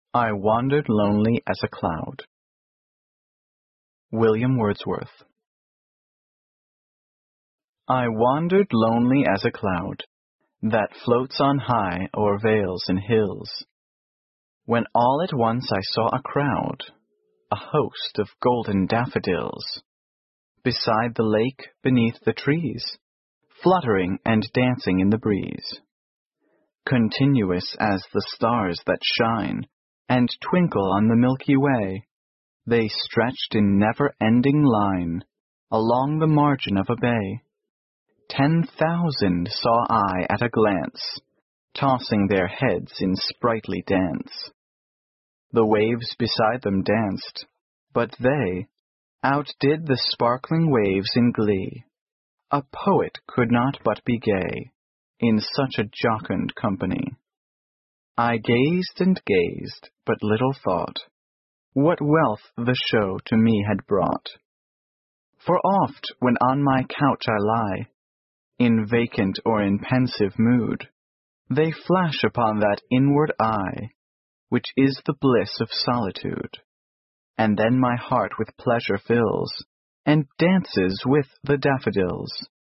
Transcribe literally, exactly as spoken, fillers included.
I wandered lonely as a cloud. William Wordsworth. I wandered lonely as a cloud that floats on high o'er vales and hills, when all at once I saw a crowd, a host of golden daffodils, beside the lake, beneath the trees, fluttering and dancing in the breeze. Continuous as the stars that shine and twinkle on the Milky Way, they stretched in never-ending line along the margin of a bay. Ten thousand saw I at a glance, tossing their heads in sprightly dance. The waves beside them danced, but they outdid the sparkling waves in glee. A poet could not but be gay in such a jocund company. I gazed and gazed, but little thought what wealth the show to me had brought. For oft, when on my couch I lie, in vacant or in pensive mood, they flash upon that inward eye, which is the bliss of solitude. And then my heart with pleasure fills, and dances with the daffodils.